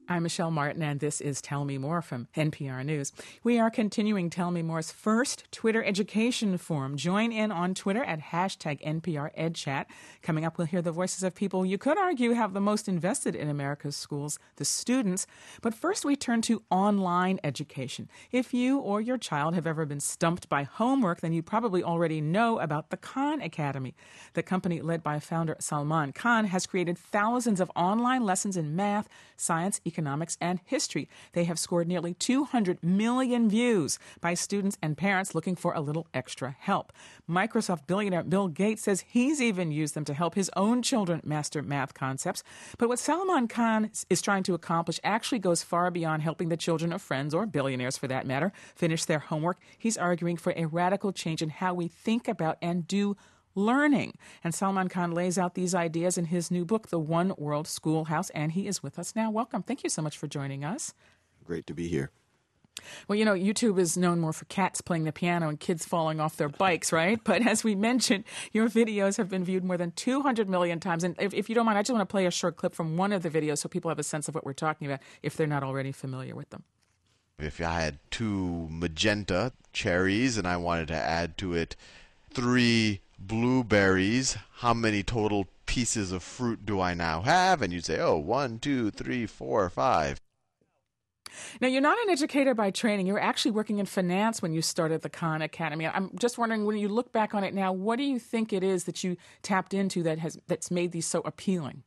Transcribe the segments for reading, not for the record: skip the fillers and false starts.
I'm Michelle Martin, and this is Tell Me More from NPR News. We are continuing Tell Me More's first Twitter Education Forum. Join in on Twitter at hashtag NPREdChat. Coming up, we'll hear the voices of people you could argue have the most invested in America's schools, the students. But first, we turn to online education. If you or your child have ever been stumped by homework, then you probably already know about the Khan Academy. The company led by founder Salman Khan has created thousands of online lessons in math, science, economics, and history. They have scored nearly 200 million views by students and parents looking for a little extra help. Microsoft billionaire Bill Gates says he's even used them to help his own children master math concepts. But what Salman Khan is trying to accomplish actually goes far beyond helping the children of friends, or billionaires for that matter, finish their homework. He's arguing for a radical change in how we think about and do learning. And Salman Khan lays out these ideas in his new book, The One World Schoolhouse, and he is with us now. Welcome. Thank you so much for joining us. Great to be here. Well, YouTube is known more for cats playing the piano and kids falling off their bikes, right? But as we mentioned, your videos have been viewed more than 200 million times. And if you don't mind, I just want to play a short clip from one of the videos so people have a sense of what we're talking about if they're not already familiar with them. If I had 2 magenta cherries and I wanted to add to it 3 blueberries, how many total pieces of fruit do I now have? And you'd say, 1, 2, 3, 4, 5. Now, you're not an educator by training. You were actually working in finance when you started the Khan Academy. I'm just wondering, when you look back on it now, what do you think it is that you tapped into that's made these so appealing?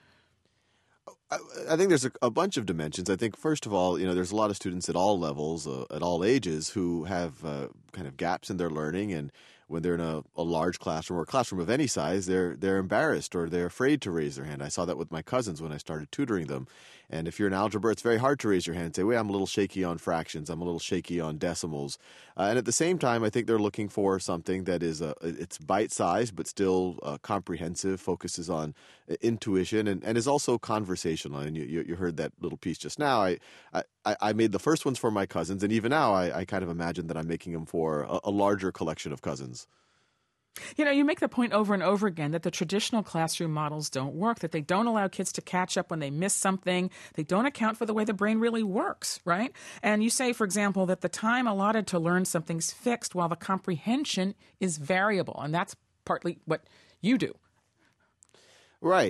I think there's a bunch of dimensions. I think, first of all, there's a lot of students at all levels, at all ages, who have kind of gaps in their learning. And when they're in a large classroom or a classroom of any size, they're embarrassed or they're afraid to raise their hand. I saw that with my cousins when I started tutoring them. And if you're in algebra, it's very hard to raise your hand and say, wait, I'm a little shaky on fractions. I'm a little shaky on decimals. And at the same time, I think they're looking for something that is it's bite-sized but still comprehensive, focuses on intuition, and is also conversational. And you heard that little piece just now. I made the first ones for my cousins, and even now I kind of imagine that I'm making them for a larger collection of cousins. You make the point over and over again that the traditional classroom models don't work, that they don't allow kids to catch up when they miss something. They don't account for the way the brain really works, right? And you say, for example, that the time allotted to learn something's fixed while the comprehension is variable. And that's partly what you do. Right.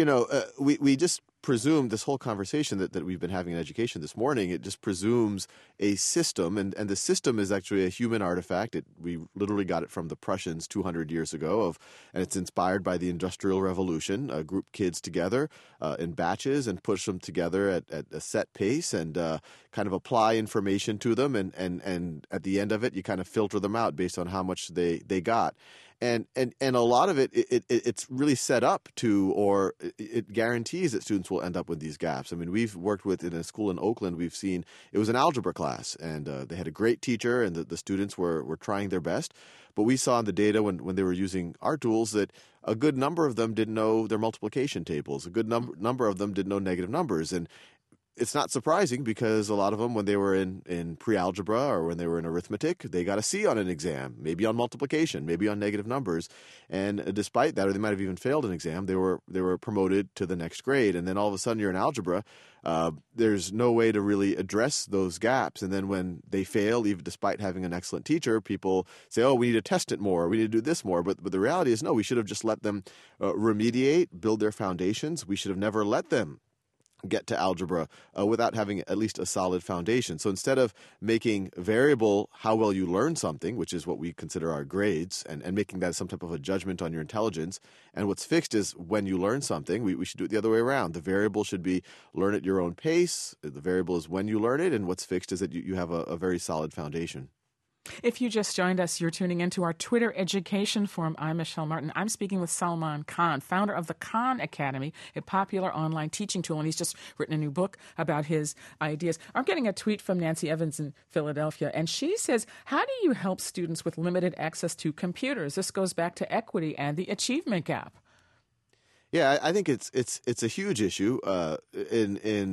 We just presume this whole conversation that we've been having in education this morning, it just presumes a system, and the system is actually a human artifact. We literally got it from the Prussians 200 years ago, and it's inspired by the Industrial Revolution. Group kids together in batches and push them together at a set pace and kind of apply information to them, and at the end of it, you kind of filter them out based on how much they got. And a lot of it's really set up to, or it guarantees that students will end up with these gaps. I mean, we've worked with, in a school in Oakland, we've seen, it was an algebra class, and they had a great teacher, and the students were trying their best. But we saw in the data when they were using our tools that a good number of them didn't know their multiplication tables. A good number of them didn't know negative numbers. And it's not surprising, because a lot of them, when they were in pre-algebra or when they were in arithmetic, they got a C on an exam, maybe on multiplication, maybe on negative numbers. And despite that, or they might have even failed an exam, they were promoted to the next grade. And then all of a sudden you're in algebra. There's no way to really address those gaps. And then when they fail, even despite having an excellent teacher, people say, we need to test it more. We need to do this more. But the reality is, no, we should have just let them remediate, build their foundations. We should have never let them get to algebra without having at least a solid foundation. So instead of making variable how well you learn something, which is what we consider our grades, and making that some type of a judgment on your intelligence, and what's fixed is when you learn something, we should do it the other way around. The variable should be learn at your own pace. The variable is when you learn it, and what's fixed is that you have a very solid foundation. If you just joined us, you're tuning into our Twitter Education Forum. I'm Michelle Martin. I'm speaking with Salman Khan, founder of the Khan Academy, a popular online teaching tool, and he's just written a new book about his ideas. I'm getting a tweet from Nancy Evans in Philadelphia, and she says, how do you help students with limited access to computers? This goes back to equity and the achievement gap. Yeah, I think it's a huge issue in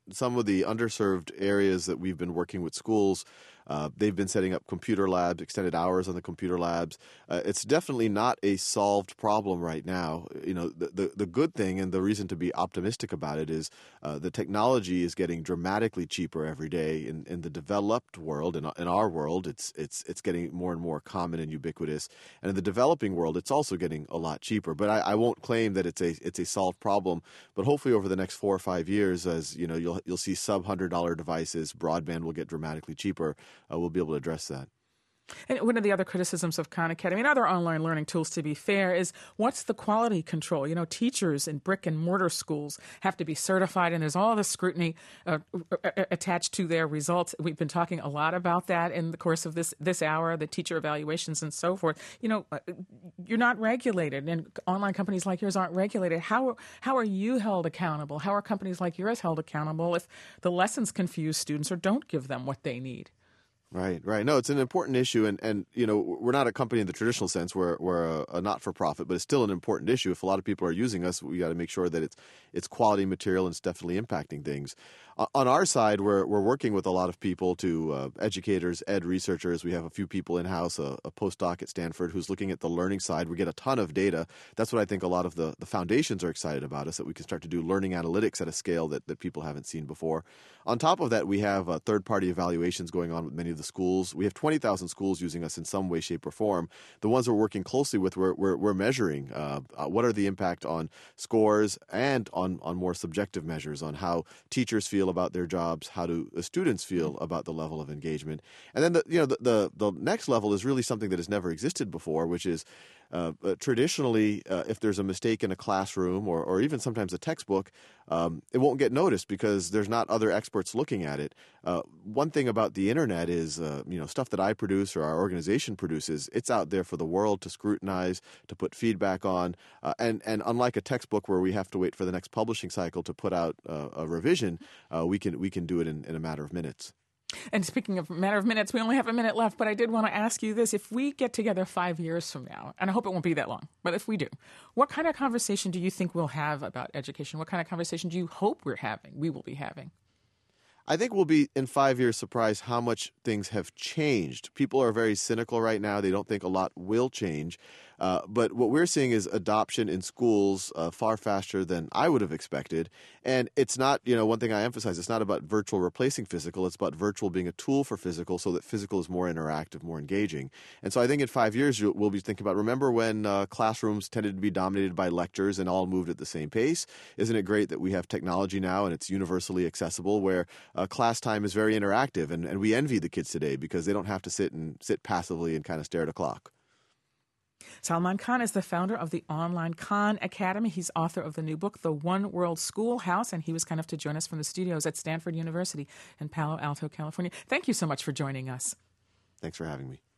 some of the underserved areas that we've been working with schools, they've been setting up computer labs, extended hours on the computer labs. It's definitely not a solved problem right now. The good thing and the reason to be optimistic about it is the technology is getting dramatically cheaper every day. In the developed world, in our world, it's getting more and more common and ubiquitous. And in the developing world, it's also getting a lot cheaper. But I won't claim that it's a solved problem. But hopefully, over the next 4 or 5 years, as you'll see sub-$100 devices, broadband will get dramatically cheaper. We'll be able to address that. And one of the other criticisms of Khan Academy and other online learning tools, to be fair, is what's the quality control? Teachers in brick and mortar schools have to be certified, and there's all this scrutiny attached to their results. We've been talking a lot about that in the course of this hour, the teacher evaluations and so forth. You're not regulated, and online companies like yours aren't regulated. How are you held accountable? How are companies like yours held accountable if the lessons confuse students or don't give them what they need? Right. No, it's an important issue, and we're not a company in the traditional sense. We're a not-for-profit, but it's still an important issue. If a lot of people are using us, we got to make sure that it's quality material and it's definitely impacting things. On our side, we're working with a lot of people, educators, ed researchers. We have a few people in-house, a postdoc at Stanford who's looking at the learning side. We get a ton of data. That's what I think a lot of the foundations are excited about, is that we can start to do learning analytics at a scale that people haven't seen before. On top of that, we have third-party evaluations going on with many of the schools. We have 20,000 schools using us in some way, shape, or form. The ones we're working closely with, we're measuring what are the impact on scores and on more subjective measures on how teachers feel about their jobs, how do students feel about the level of engagement. And then the next level is really something that has never existed before, which is traditionally, if there's a mistake in a classroom or even sometimes a textbook, it won't get noticed because there's not other experts looking at it. One thing about the internet is, stuff that I produce or our organization produces, it's out there for the world to scrutinize, to put feedback on. And unlike a textbook where we have to wait for the next publishing cycle to put out a revision, we can do it in a matter of minutes. And speaking of a matter of minutes, we only have a minute left, but I did want to ask you this. If we get together 5 years from now, and I hope it won't be that long, but if we do, what kind of conversation do you think we'll have about education? What kind of conversation do you hope we will be having? I think we'll be, in 5 years, surprised how much things have changed. People are very cynical right now. They don't think a lot will change. But what we're seeing is adoption in schools far faster than I would have expected. And it's not, one thing I emphasize, it's not about virtual replacing physical. It's about virtual being a tool for physical so that physical is more interactive, more engaging. And so I think in 5 years, we'll be thinking about, remember when classrooms tended to be dominated by lectures and all moved at the same pace? Isn't it great that we have technology now and it's universally accessible where class time is very interactive? And we envy the kids today because they don't have to sit passively and kind of stare at a clock. Salman Khan is the founder of the online Khan Academy. He's author of the new book, The One World Schoolhouse, and he was kind enough to join us from the studios at Stanford University in Palo Alto, California. Thank you so much for joining us. Thanks for having me.